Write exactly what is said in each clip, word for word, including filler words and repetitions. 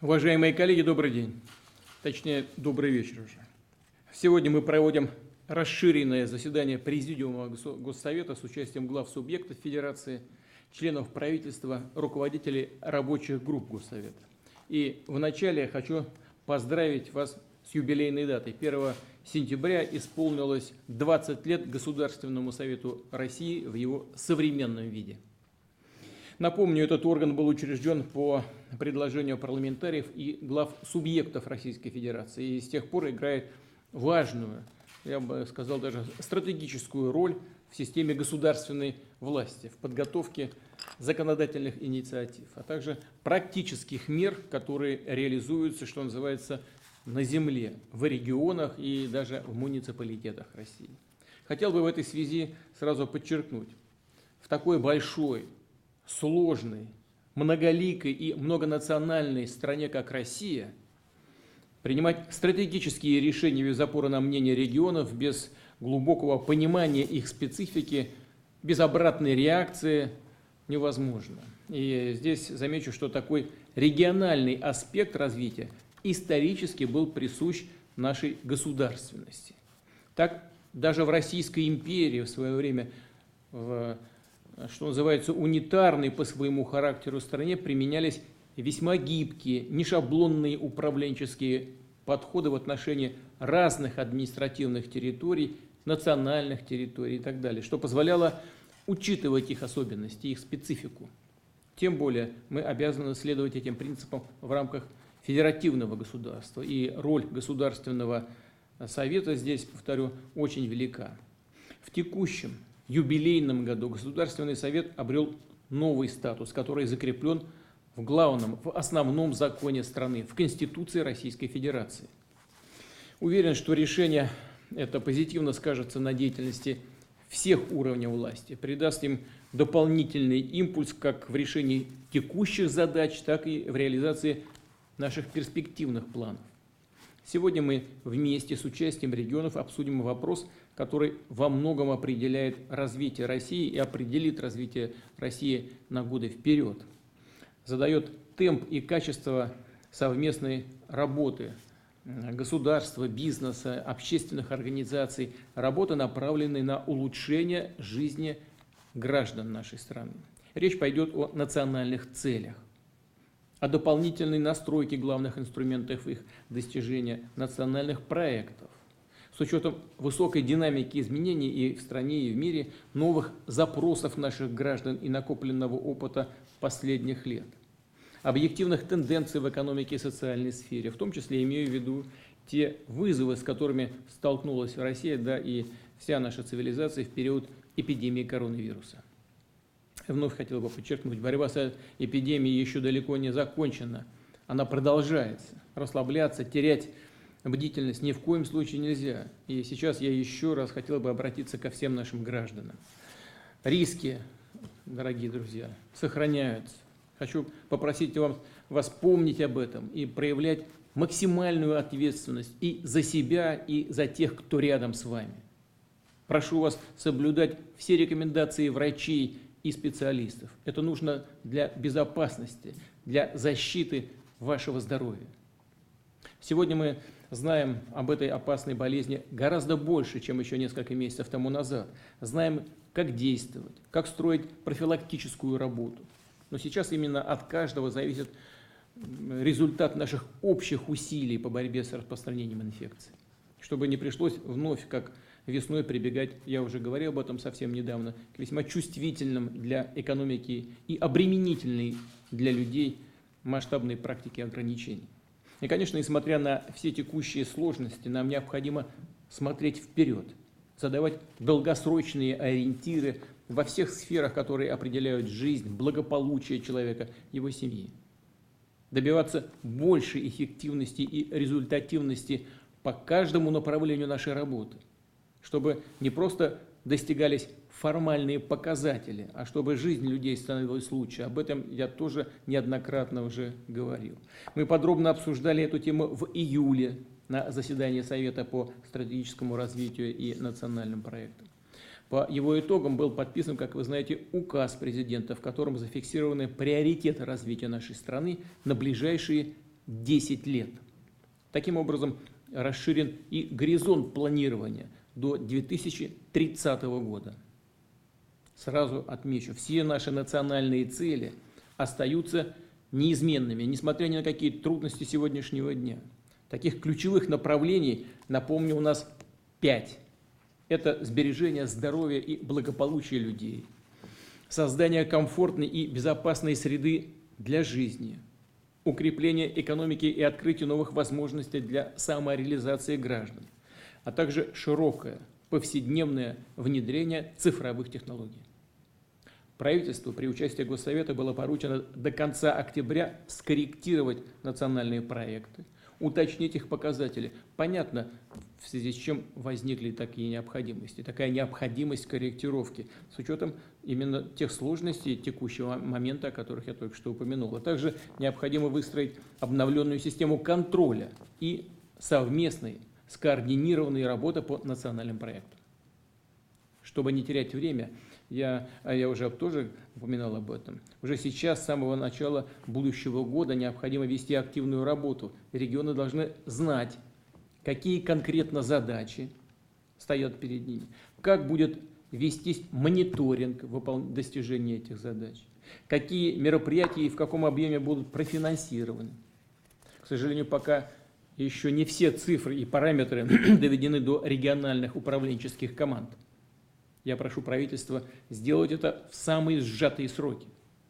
Уважаемые коллеги, добрый день. Точнее, добрый вечер уже. Сегодня мы проводим расширенное заседание Президиума Госсовета с участием глав субъектов Федерации, членов правительства, руководителей рабочих групп Госсовета. И вначале я хочу поздравить вас с юбилейной датой. первого сентября исполнилось двадцать лет Государственному Совету России в его современном виде. Напомню, этот орган был учрежден по предложению парламентариев и глав субъектов Российской Федерации и с тех пор играет важную, я бы сказал, даже стратегическую роль в системе государственной власти, в подготовке законодательных инициатив, а также практических мер, которые реализуются, что называется, на земле, в регионах и даже в муниципалитетах России. Хотел бы в этой связи сразу подчеркнуть, в такой большой, сложной, многоликой и многонациональной стране, как Россия, принимать стратегические решения без опоры на мнение регионов, без глубокого понимания их специфики, без обратной реакции невозможно. И здесь замечу, что такой региональный аспект развития исторически был присущ нашей государственности. Так даже в Российской империи в свое время, в, что называется, унитарной по своему характеру стране, применялись весьма гибкие, нешаблонные управленческие подходы в отношении разных административных территорий, национальных территорий и так далее, что позволяло учитывать их особенности, их специфику. Тем более мы обязаны следовать этим принципам в рамках федеративного государства, и роль Государственного Совета здесь, повторю, очень велика. В текущем юбилейном году Государственный Совет обрел новый статус, который закреплен в главном, в основном законе страны, в Конституции Российской Федерации. Уверен, что решение это позитивно скажется на деятельности всех уровней власти, придаст им дополнительный импульс как в решении текущих задач, так и в реализации наших перспективных планов. Сегодня мы вместе с участием регионов обсудим вопрос, который во многом определяет развитие России и определит развитие России на годы вперед. Задает темп и качество совместной работы государства, бизнеса, общественных организаций, работы, направленной на улучшение жизни граждан нашей страны. Речь пойдет о национальных целях, о дополнительной настройке главных инструментов их достижения, национальных проектов, с учетом высокой динамики изменений и в стране, и в мире, новых запросов наших граждан и накопленного опыта последних лет, объективных тенденций в экономике и социальной сфере, в том числе имею в виду те вызовы, с которыми столкнулась Россия, да и вся наша цивилизация в период эпидемии коронавируса. Вновь хотел бы подчеркнуть, борьба с эпидемией еще далеко не закончена. Она продолжается. Расслабляться, терять бдительность ни в коем случае нельзя. И сейчас я еще раз хотел бы обратиться ко всем нашим гражданам. Риски, дорогие друзья, сохраняются. Хочу попросить вас, вас помнить об этом и проявлять максимальную ответственность и за себя, и за тех, кто рядом с вами. Прошу вас соблюдать все рекомендации врачей и специалистов. Это нужно для безопасности, для защиты вашего здоровья. Сегодня мы знаем об этой опасной болезни гораздо больше, чем еще несколько месяцев тому назад. Знаем, как действовать, как строить профилактическую работу. Но сейчас именно от каждого зависит результат наших общих усилий по борьбе с распространением инфекции. Чтобы не пришлось вновь, как весной, прибегать, я уже говорил об этом совсем недавно, к весьма чувствительным для экономики и обременительной для людей масштабной практике ограничений. И, конечно, несмотря на все текущие сложности, нам необходимо смотреть вперед, задавать долгосрочные ориентиры во всех сферах, которые определяют жизнь, благополучие человека, его семьи. Добиваться большей эффективности и результативности по каждому направлению нашей работы, чтобы не просто достигались формальные показатели, а чтобы жизнь людей становилась лучше. Об этом я тоже неоднократно уже говорил. Мы подробно обсуждали эту тему в июле на заседании Совета по стратегическому развитию и национальным проектам. По его итогам был подписан, как вы знаете, указ президента, в котором зафиксированы приоритеты развития нашей страны на ближайшие десять лет. Таким образом, расширен и горизонт планирования до две тысячи тридцатого года. Сразу отмечу, все наши национальные цели остаются неизменными, несмотря ни на какие трудности сегодняшнего дня. Таких ключевых направлений, напомню, у нас пять. Это сбережение здоровья и благополучия людей, создание комфортной и безопасной среды для жизни, укрепление экономики и открытие новых возможностей для самореализации граждан, а также широкое повседневное внедрение цифровых технологий. Правительству при участии Госсовета было поручено до конца октября скорректировать национальные проекты, уточнить их показатели. Понятно, в связи с чем возникли такие необходимости. Такая необходимость корректировки с учетом именно тех сложностей текущего момента, о которых я только что упомянул. А также необходимо выстроить обновленную систему контроля и совместной, скоординированной работы по национальным проектам. Чтобы не терять время, я, а я уже тоже упоминал об этом, уже сейчас, с самого начала будущего года, необходимо вести активную работу. Регионы должны знать, какие конкретно задачи стоят перед ними, как будет вестись мониторинг достижения этих задач, какие мероприятия и в каком объеме будут профинансированы. К сожалению, пока еще не все цифры и параметры доведены до региональных управленческих команд. Я прошу правительства сделать это в самые сжатые сроки.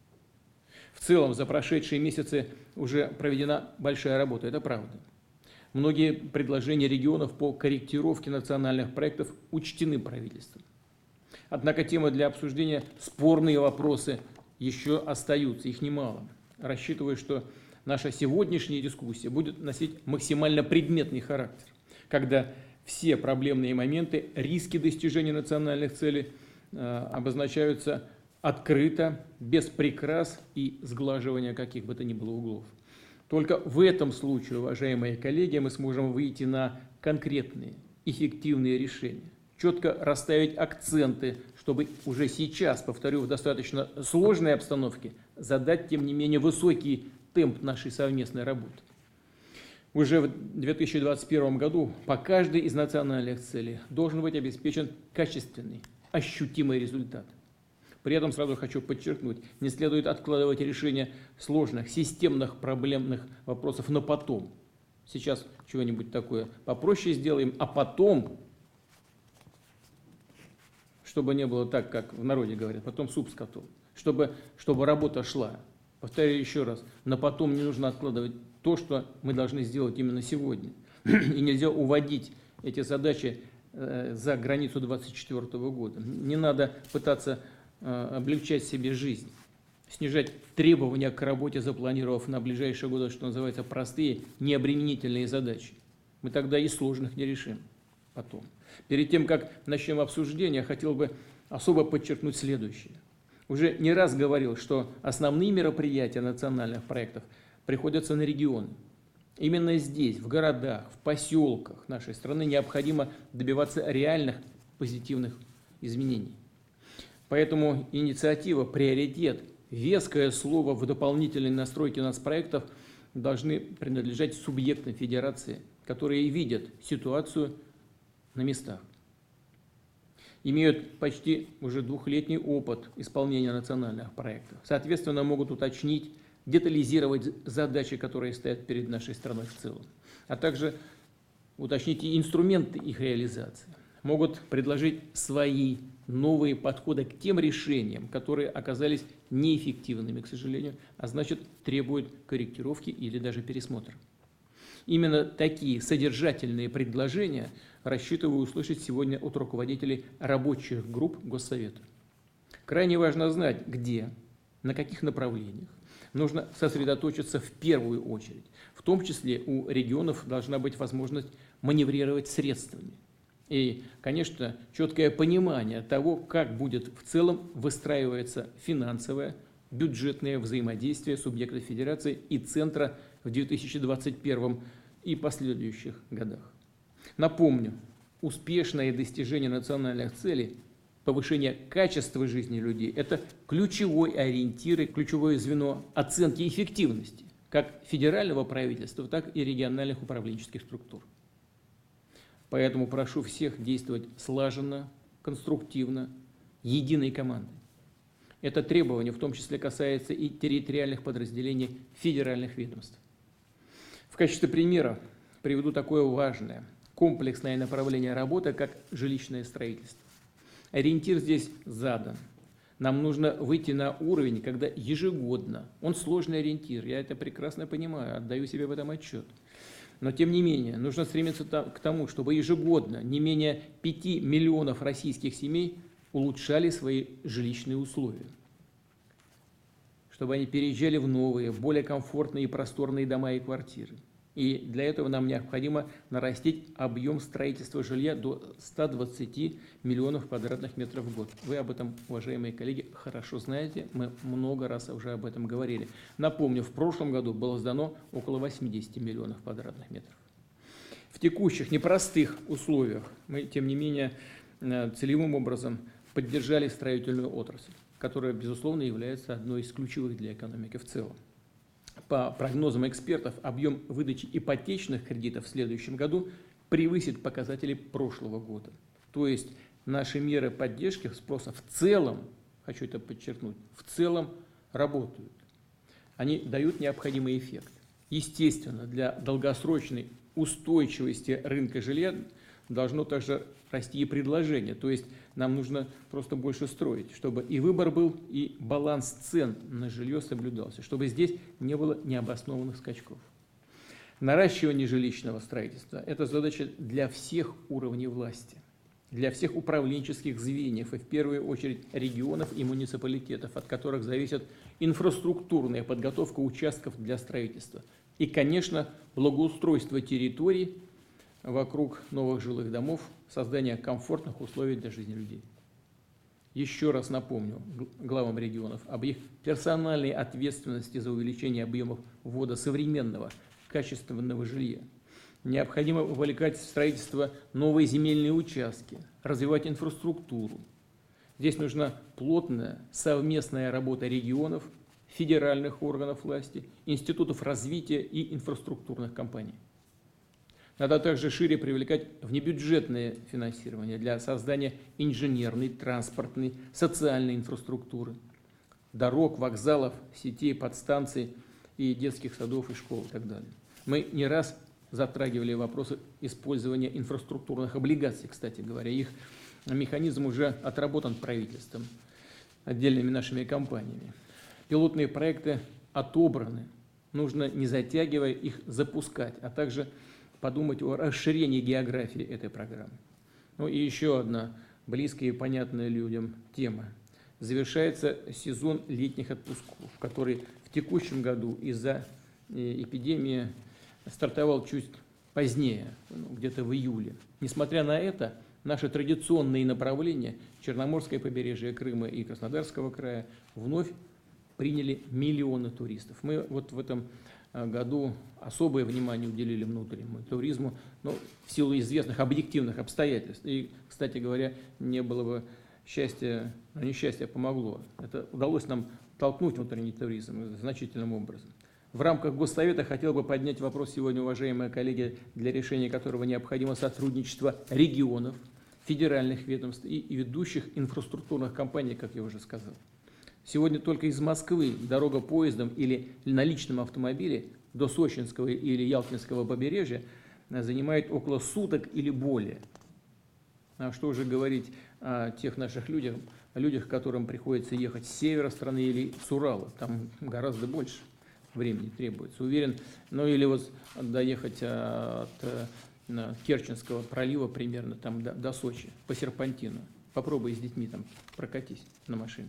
В целом, за прошедшие месяцы уже проведена большая работа, это правда. Многие предложения регионов по корректировке национальных проектов учтены правительством. Однако темы для обсуждения, спорные вопросы еще остаются, их немало. Рассчитываю, что наша сегодняшняя дискуссия будет носить максимально предметный характер, когда все проблемные моменты, риски достижения национальных целей э, обозначаются открыто, без прикрас и сглаживания каких бы то ни было углов. Только в этом случае, уважаемые коллеги, мы сможем выйти на конкретные, эффективные решения, четко расставить акценты, чтобы уже сейчас, повторю, в достаточно сложной обстановке задать, тем не менее, высокий темп нашей совместной работы. Уже в две тысячи двадцать первом году по каждой из национальных целей должен быть обеспечен качественный, ощутимый результат. При этом сразу хочу подчеркнуть, не следует откладывать решение сложных, системных, проблемных вопросов на потом. Сейчас чего-нибудь такое попроще сделаем, а потом, чтобы не было так, как в народе говорят, потом суп с котом, чтобы, чтобы работа шла. Повторяю еще раз, на потом не нужно откладывать то, что мы должны сделать именно сегодня. И нельзя уводить эти задачи за границу две тысячи двадцать четвёртого года. Не надо пытаться облегчать себе жизнь, снижать требования к работе, запланировав на ближайшие годы, что называется, простые, необременительные задачи. Мы тогда и сложных не решим потом. Перед тем, как начнем обсуждение, я хотел бы особо подчеркнуть следующее. Уже не раз говорил, что основные мероприятия национальных проектов приходятся на регионы. Именно здесь, в городах, в поселках нашей страны необходимо добиваться реальных позитивных изменений. Поэтому инициатива, приоритет, веское слово в дополнительной настройке нацпроектов должны принадлежать субъектам федерации, которые видят ситуацию на местах, имеют почти уже двухлетний опыт исполнения национальных проектов, соответственно, могут уточнить, детализировать задачи, которые стоят перед нашей страной в целом, а также уточнить и инструменты их реализации, могут предложить свои новые подходы к тем решениям, которые оказались неэффективными, к сожалению, а значит требуют корректировки или даже пересмотра. Именно такие содержательные предложения рассчитываю услышать сегодня от руководителей рабочих групп Госсовета. Крайне важно знать, где, на каких направлениях нужно сосредоточиться в первую очередь. В том числе у регионов должна быть возможность маневрировать средствами. И, конечно, четкое понимание того, как будет в целом выстраиваться финансовое, бюджетное взаимодействие субъектов федерации и центра в две тысячи двадцать первом и последующих годах. Напомню, успешное достижение национальных целей, повышение качества жизни людей – это ключевой ориентир и ключевое звено оценки эффективности как федерального правительства, так и региональных управленческих структур. Поэтому прошу всех действовать слаженно, конструктивно, единой командой. Это требование в том числе касается и территориальных подразделений федеральных ведомств. В качестве примера приведу такое важное, комплексное направление работы, как жилищное строительство. Ориентир здесь задан. Нам нужно выйти на уровень, когда ежегодно, он сложный ориентир, я это прекрасно понимаю, отдаю себе в этом отчет. Но тем не менее, нужно стремиться к тому, чтобы ежегодно не менее пяти миллионов российских семей улучшали свои жилищные условия, чтобы они переезжали в новые, более комфортные и просторные дома и квартиры. И для этого нам необходимо нарастить объем строительства жилья до ста двадцати миллионов квадратных метров в год. Вы об этом, уважаемые коллеги, хорошо знаете, мы много раз уже об этом говорили. Напомню, в прошлом году было сдано около восьмидесяти миллионов квадратных метров. В текущих непростых условиях мы, тем не менее, целевым образом поддержали строительную отрасль, которая, безусловно, является одной из ключевых для экономики в целом. По прогнозам экспертов, объем выдачи ипотечных кредитов в следующем году превысит показатели прошлого года. То есть наши меры поддержки спроса в целом, хочу это подчеркнуть, в целом работают. Они дают необходимый эффект. Естественно, для долгосрочной устойчивости рынка жилья должно также расти и предложение. То есть нам нужно просто больше строить, чтобы и выбор был, и баланс цен на жилье соблюдался, чтобы здесь не было необоснованных скачков. Наращивание жилищного строительства – это задача для всех уровней власти, для всех управленческих звеньев, и в первую очередь регионов и муниципалитетов, от которых зависит инфраструктурная подготовка участков для строительства. И, конечно, благоустройство территорий вокруг новых жилых домов, создание комфортных условий для жизни людей. Еще раз напомню главам регионов об их персональной ответственности за увеличение объемов ввода современного, качественного жилья. Необходимо вовлекать в строительство новые земельные участки, развивать инфраструктуру. Здесь нужна плотная совместная работа регионов, федеральных органов власти, институтов развития и инфраструктурных компаний. Надо также шире привлекать внебюджетное финансирование для создания инженерной, транспортной, социальной инфраструктуры, дорог, вокзалов, сетей, подстанций и детских садов и школ и так далее. Мы не раз затрагивали вопросы использования инфраструктурных облигаций, кстати говоря. Их механизм уже отработан правительством, отдельными нашими компаниями. Пилотные проекты отобраны, нужно, не затягивая, их запускать, а также подумать о расширении географии этой программы. Ну и еще одна близкая и понятная людям тема. Завершается сезон летних отпусков, который в текущем году из-за эпидемии стартовал чуть позднее, ну, где-то в июле. Несмотря на это, наши традиционные направления, Черноморское побережье Крыма и Краснодарского края, вновь приняли миллионы туристов. Мы вот в этом году особое внимание уделили внутреннему туризму, но в силу известных объективных обстоятельств. И, кстати говоря, не было бы счастья, но несчастье помогло. Это удалось нам толкнуть внутренний туризм значительным образом. В рамках Госсовета хотел бы поднять вопрос сегодня, уважаемые коллеги, для решения которого необходимо сотрудничество регионов, федеральных ведомств и ведущих инфраструктурных компаний, как я уже сказал. Сегодня только из Москвы дорога поездом или на личном автомобиле до Сочинского или Ялтинского побережья занимает около суток или более. А что уже говорить о тех наших людях, о людях, которым приходится ехать с севера страны или с Урала. Там гораздо больше времени требуется. Уверен, ну или вот доехать от Керченского пролива примерно там до, до Сочи по серпантину. Попробуй с детьми там прокатись на машине.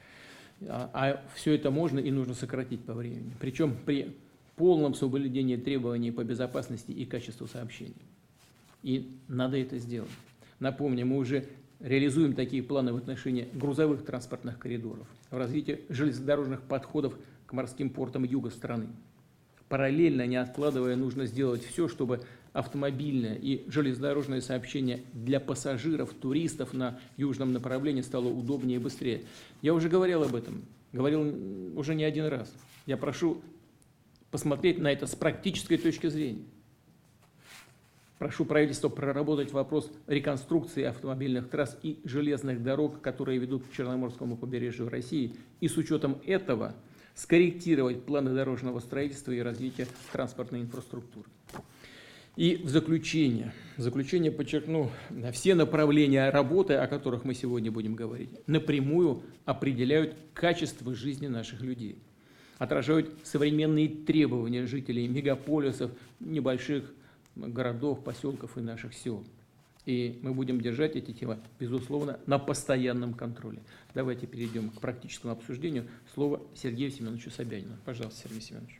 А, а все это можно и нужно сократить по времени. Причем при полном соблюдении требований по безопасности и качеству сообщений. И надо это сделать. Напомню, мы уже реализуем такие планы в отношении грузовых транспортных коридоров, в развитии железнодорожных подходов к морским портам юга страны. Параллельно, не откладывая, нужно сделать все, чтобы автомобильное и железнодорожное сообщение для пассажиров, туристов на южном направлении стало удобнее и быстрее. Я уже говорил об этом, говорил уже не один раз. Я прошу посмотреть на это с практической точки зрения. Прошу правительство проработать вопрос реконструкции автомобильных трасс и железных дорог, которые ведут к Черноморскому побережью России, и с учетом этого скорректировать планы дорожного строительства и развития транспортной инфраструктуры. И в заключение, в заключение подчеркну, все направления работы, о которых мы сегодня будем говорить, напрямую определяют качество жизни наших людей, отражают современные требования жителей мегаполисов, небольших городов, поселков и наших сел. И мы будем держать эти темы, безусловно, на постоянном контроле. Давайте перейдем к практическому обсуждению. Слово Сергею Семеновичу Собянину. Пожалуйста, Сергей Семенович.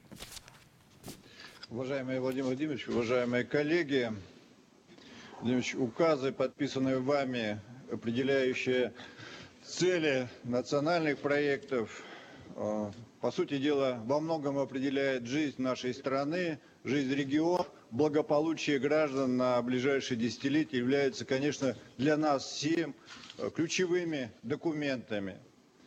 Уважаемый Владимир Владимирович, уважаемые коллеги, Владимирович, указы, подписанные вами, определяющие цели национальных проектов, по сути дела, во многом определяет жизнь нашей страны, жизнь региона, благополучие граждан на ближайшие десятилетия являются, конечно, для нас всем ключевыми документами.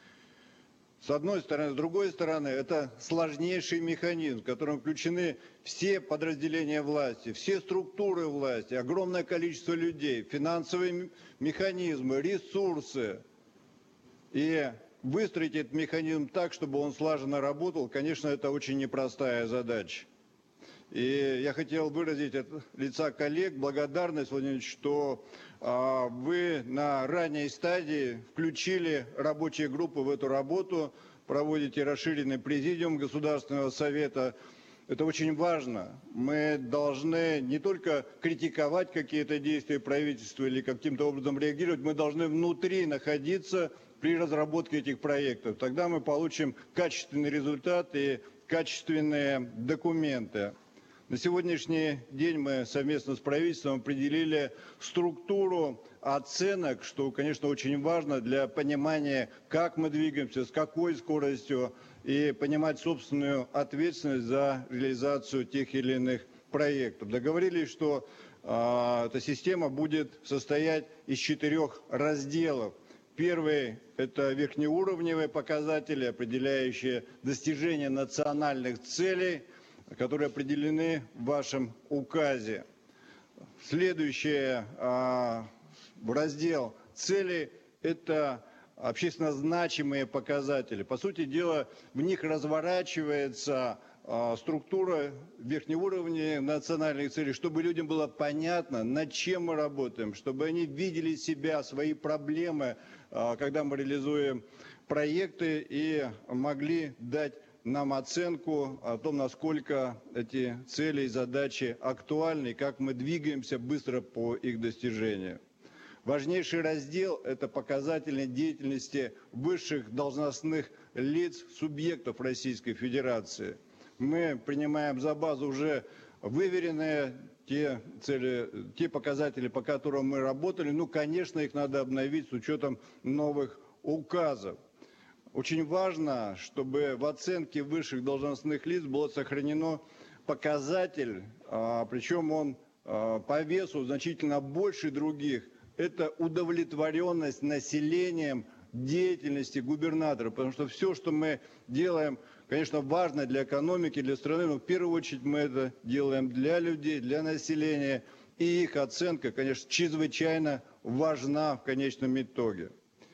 С одной стороны, с другой стороны, это сложнейший механизм, в котором включены все подразделения власти, все структуры власти, огромное количество людей, финансовые механизмы, ресурсы. И выстроить этот механизм так, чтобы он слаженно работал, конечно, это очень непростая задача. И я хотел выразить от лица коллег благодарность, Владимир Ильич, что а, вы на ранней стадии включили рабочие группы в эту работу, проводите расширенный президиум Государственного совета. Это очень важно. Мы должны не только критиковать какие-то действия правительства или каким-то образом реагировать, мы должны внутри находиться при разработке этих проектов. Тогда мы получим качественный результат и качественные документы. На сегодняшний день мы совместно с правительством определили структуру оценок, что, конечно, очень важно для понимания, как мы двигаемся, с какой скоростью, и понимать собственную ответственность за реализацию тех или иных проектов. Договорились, что э, эта система будет состоять из четырех разделов. Первый – это верхнеуровневые показатели, определяющие достижение национальных целей, которые определены в вашем указе. Следующий а, раздел цели – это общественно значимые показатели. По сути дела, в них разворачивается а, структура верхнеуровневых национальных целей, чтобы людям было понятно, над чем мы работаем, чтобы они видели себя, свои проблемы, а, когда мы реализуем проекты, и могли дать нам оценку о том, насколько эти цели и задачи актуальны, и как мы двигаемся быстро по их достижению. Важнейший раздел – это показатели деятельности высших должностных лиц, субъектов Российской Федерации. Мы принимаем за базу уже выверенные те цели, те показатели, по которым мы работали. Ну, конечно, их надо обновить с учетом новых указов. Очень важно, чтобы в оценке высших должностных лиц было сохранено показатель, причем он по весу значительно больше других. Это удовлетворенность населением деятельности губернатора, потому что все, что мы делаем, конечно, важно для экономики, для страны, но в первую очередь мы это делаем для людей, для населения, и их оценка, конечно, чрезвычайно важна в конечном итоге.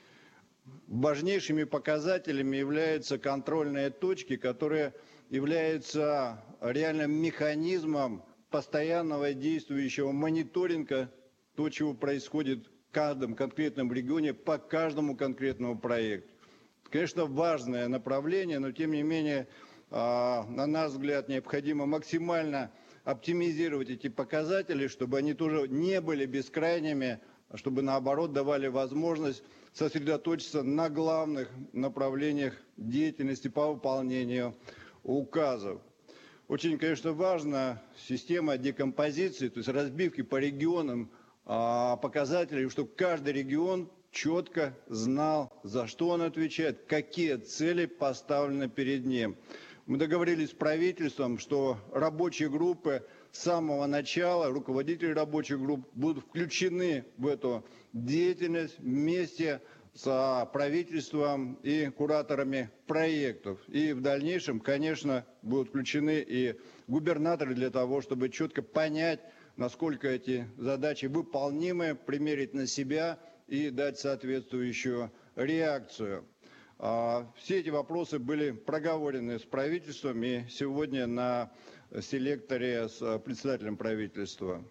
Важнейшими показателями являются контрольные точки, которые являются реальным механизмом постоянного действующего мониторинга того, чего происходит в каждом конкретном регионе по каждому конкретному проекту. Конечно, важное направление, но тем не менее, на наш взгляд, необходимо максимально оптимизировать эти показатели, чтобы они тоже не были бескрайними, а чтобы наоборот давали возможность сосредоточиться на главных направлениях деятельности по выполнению указов. Очень, конечно, важна система декомпозиции, то есть разбивки по регионам показателей, чтобы каждый регион четко знал, за что он отвечает, какие цели поставлены перед ним. Мы договорились с правительством, что рабочие группы с самого начала, руководители рабочих групп будут включены в эту деятельность вместе с правительством и кураторами проектов. И в дальнейшем, конечно, будут включены и губернаторы для того, чтобы четко понять, насколько эти задачи выполнимы, примерить на себя и дать соответствующую реакцию. Все эти вопросы были проговорены с правительством и сегодня на селекторе с председателем правительства.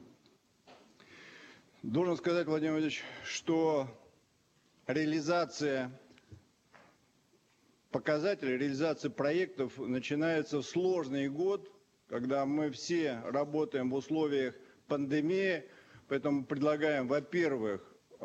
Должен сказать, Владимир Владимирович, что реализация показателей, реализация проектов начинается в сложный год, когда мы все работаем в условиях пандемии, поэтому предлагаем, во-первых,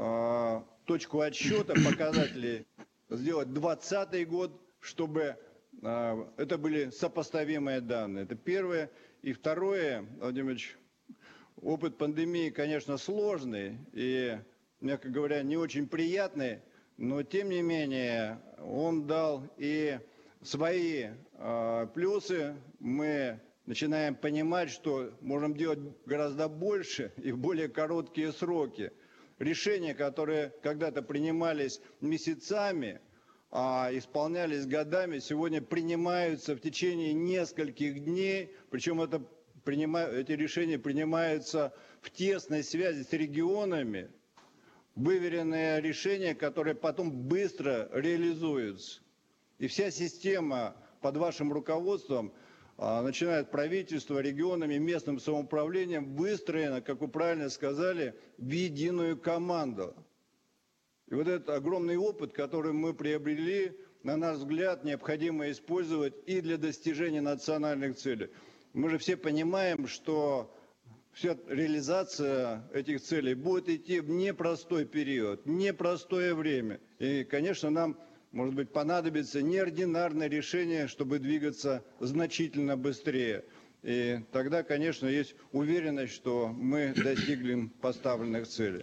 точку отсчета показателей сделать двадцатый год, чтобы это были сопоставимые данные. Это первое. И второе, Владимир Ильич, опыт пандемии, конечно, сложный и, мягко говоря, не очень приятный, но тем не менее он дал и свои э, плюсы. Мы начинаем понимать, что можем делать гораздо больше и в более короткие сроки. Решения, которые когда-то принимались месяцами, а исполнялись годами, сегодня принимаются в течение нескольких дней, причем это, эти решения принимаются в тесной связи с регионами, выверенные решения, которые потом быстро реализуются. И вся система под вашим руководством, начиная от правительства, регионами, местным самоуправлением, выстроена, как вы правильно сказали, в единую команду. И вот этот огромный опыт, который мы приобрели, на наш взгляд, необходимо использовать и для достижения национальных целей. Мы же все понимаем, что вся реализация этих целей будет идти в непростой период, непростое время. И, конечно, нам, может быть, понадобится неординарное решение, чтобы двигаться значительно быстрее. И тогда, конечно, есть уверенность, что мы достигнем поставленных целей.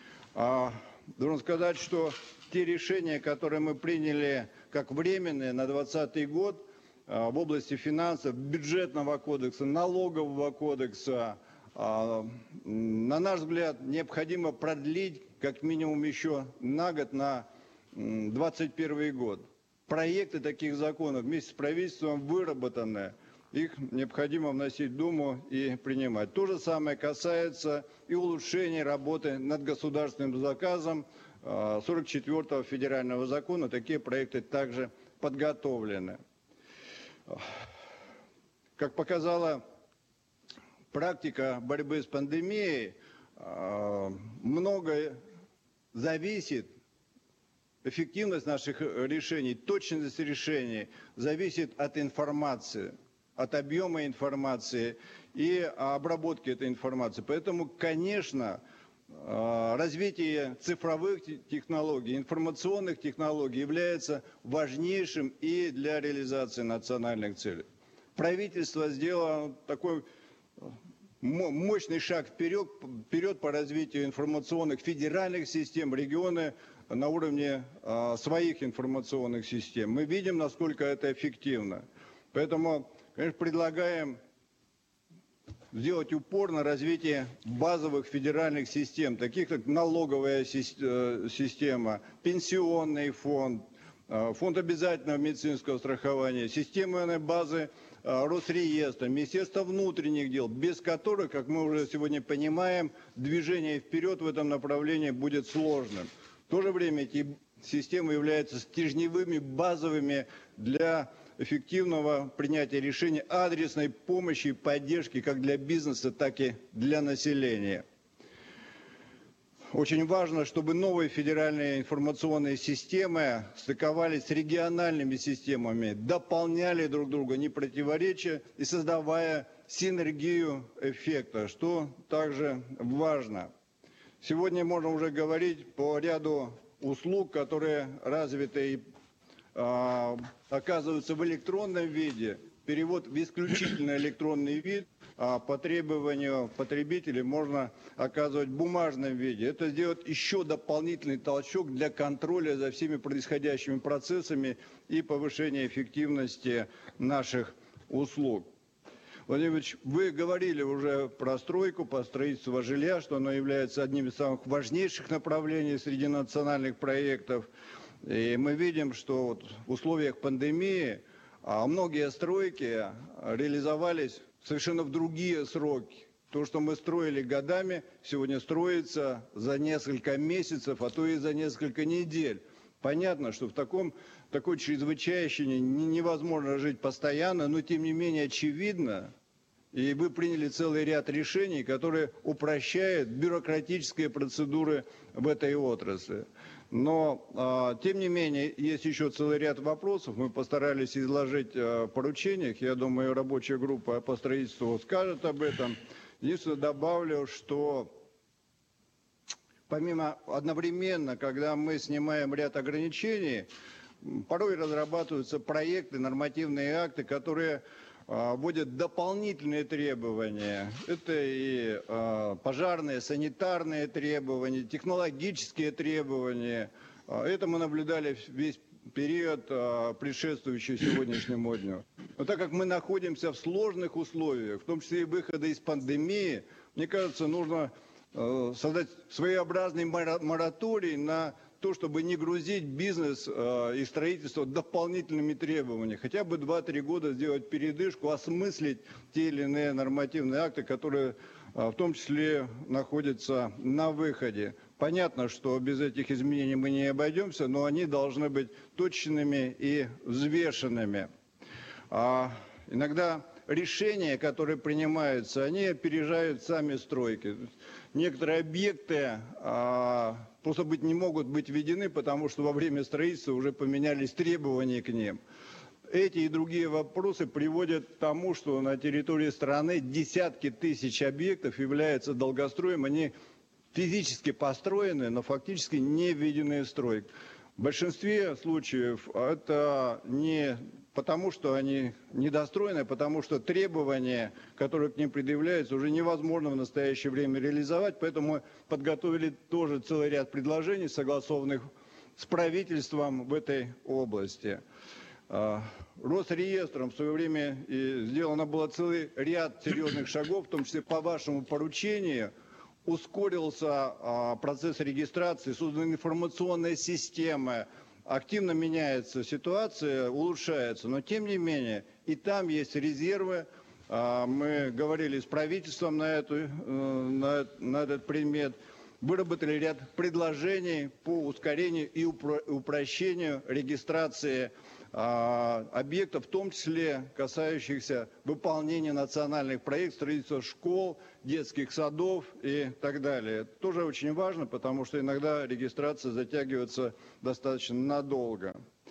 Должен сказать, что те решения, которые мы приняли как временные на двадцатый год в области финансов, бюджетного кодекса, налогового кодекса, на наш взгляд, необходимо продлить как минимум еще на год, на двадцать первый год. Проекты таких законов вместе с правительством выработаны. Их необходимо вносить в Думу и принимать. То же самое касается и улучшения работы над государственным заказом сорок четвёртого федерального закона. Такие проекты также подготовлены. Как показала практика борьбы с пандемией, многое зависит, эффективность наших решений, точность решений зависит от информации, от объема информации и обработки этой информации. Поэтому, конечно, развитие цифровых технологий, информационных технологий является важнейшим и для реализации национальных целей. Правительство сделало такой мощный шаг вперед, вперед по развитию информационных федеральных систем, регионы на уровне своих информационных систем. Мы видим, насколько это эффективно. Поэтому, конечно, предлагаем сделать упор на развитие базовых федеральных систем, таких как налоговая система, пенсионный фонд, фонд обязательного медицинского страхования, системные базы Росреестра, Министерство внутренних дел, без которых, как мы уже сегодня понимаем, движение вперед в этом направлении будет сложным. В то же время эти системы являются стержневыми, базовыми для эффективного принятия решений, адресной помощи и поддержки как для бизнеса, так и для населения. Очень важно, чтобы новые федеральные информационные системы стыковались с региональными системами, дополняли друг друга, не противоречия и создавая синергию эффекта, что также важно. Сегодня можно уже говорить по ряду услуг, которые развиты и а, оказываются в электронном виде, перевод в исключительно электронный вид, а по требованию потребителей можно оказывать в бумажном виде. Это сделает еще дополнительный толчок для контроля за всеми происходящими процессами и повышения эффективности наших услуг. Владимир Ильич, вы говорили уже про стройку, по строительству жилья, что оно является одним из самых важнейших направлений среди национальных проектов. И мы видим, что вот в условиях пандемии а многие стройки реализовались совершенно в другие сроки. То, что мы строили годами, сегодня строится за несколько месяцев, а то и за несколько недель. Понятно, что в таком, такой чрезвычайщине невозможно жить постоянно, но тем не менее очевидно, и вы приняли целый ряд решений, которые упрощают бюрократические процедуры в этой отрасли. Но, тем не менее, есть еще целый ряд вопросов. Мы постарались изложить в поручениях. Я думаю, рабочая группа по строительству скажет об этом. Единственное, добавлю, что помимо одновременно, когда мы снимаем ряд ограничений, порой разрабатываются проекты, нормативные акты, которые вводят дополнительные требования. Это и э, пожарные, санитарные требования, технологические требования. Это мы наблюдали весь период, э, предшествующий сегодняшнему дню. Но так как мы находимся в сложных условиях, в том числе и выхода из пандемии, мне кажется, нужно э, создать своеобразный мораторий на то, чтобы не грузить бизнес э, и строительство дополнительными требованиями. Хотя бы два-три года сделать передышку, осмыслить те или иные нормативные акты, которые э, в том числе находятся на выходе. Понятно, что без этих изменений мы не обойдемся, но они должны быть точными и взвешенными. А иногда решения, которые принимаются, они опережают сами стройки. Некоторые объекты а, просто быть, не могут быть введены, потому что во время строительства уже поменялись требования к ним. Эти и другие вопросы приводят к тому, что на территории страны десятки тысяч объектов являются долгостроем. Они физически построены, но фактически не введены в строй. В большинстве случаев это не потому, что они недостроены, а потому что требования, которые к ним предъявляются, уже невозможно в настоящее время реализовать. Поэтому мы подготовили тоже целый ряд предложений, согласованных с правительством в этой области. Росреестром в свое время и сделано было целый ряд серьезных шагов, в том числе по вашему поручению. Ускорился процесс регистрации, созданы информационные системы. Активно меняется ситуация, улучшается, но тем не менее и там есть резервы. Мы говорили с правительством на, эту, на, на этот предмет, выработали ряд предложений по ускорению и упрощению регистрации объектов, в том числе касающихся выполнения национальных проектов, строительства школ, детских садов и так далее. Это тоже очень важно, потому что иногда регистрация затягивается достаточно надолго.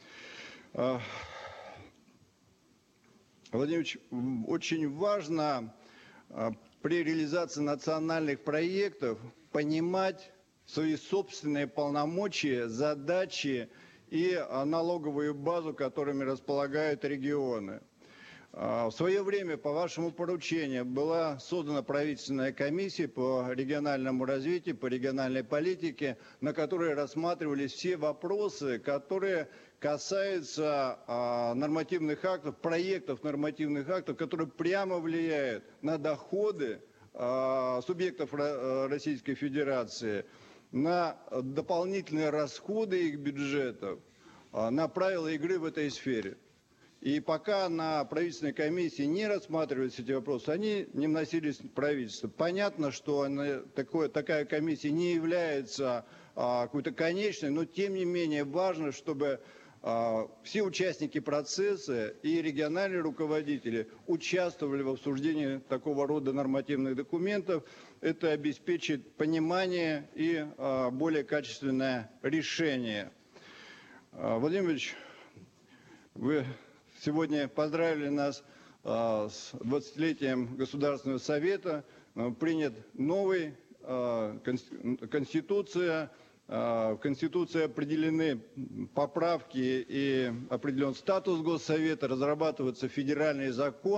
Владимир Ильич, очень важно при реализации национальных проектов понимать свои собственные полномочия, задачи и налоговую базу, которыми располагают регионы. В свое время по вашему поручению была создана правительственная комиссия по региональному развитию, по региональной политике, на которой рассматривались все вопросы, которые касаются нормативных актов, проектов нормативных актов, которые прямо влияют на доходы субъектов Российской Федерации, на дополнительные расходы их бюджетов, на правила игры в этой сфере. И пока на правительственной комиссии не рассматривались эти вопросы, они не вносились в правительство. Понятно, что она, такое, такая комиссия не является а, какой-то конечной, но тем не менее важно, чтобы а, все участники процесса и региональные руководители участвовали в обсуждении такого рода нормативных документов. Это обеспечит понимание и а, более качественное решение. А, Владимир Ильич, вы сегодня поздравили нас а, с двадцатилетием Государственного Совета. А, принят новый а, Конституция. А, в Конституции определены поправки и определен статус Госсовета. Разрабатывается федеральный закон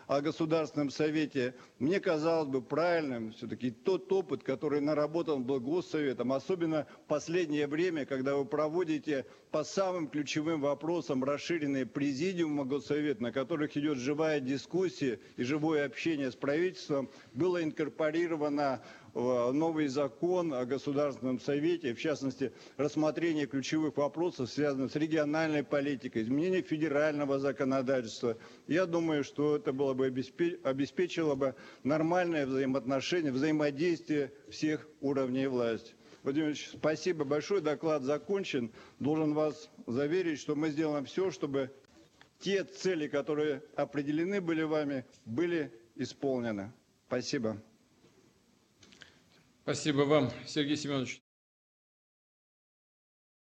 о Государственном Совете, мне казалось бы правильным все-таки тот опыт, который наработан был Госсоветом, особенно в последнее время, когда вы проводите по самым ключевым вопросам расширенные президиумы Госсовета, на которых идет живая дискуссия и живое общение с правительством, было инкорпорировано в новый закон о Государственном Совете, в частности, рассмотрение ключевых вопросов, связанных с региональной политикой, изменение федерального законодательства. Я думаю, что это было бы обеспечило бы нормальное взаимоотношение, взаимодействие всех уровней власти. Владимир Ильич, спасибо большое, доклад закончен. Должен вас заверить, что мы сделаем все, чтобы те цели, которые определены были вами, были исполнены. Спасибо. Спасибо вам, Сергей Семенович.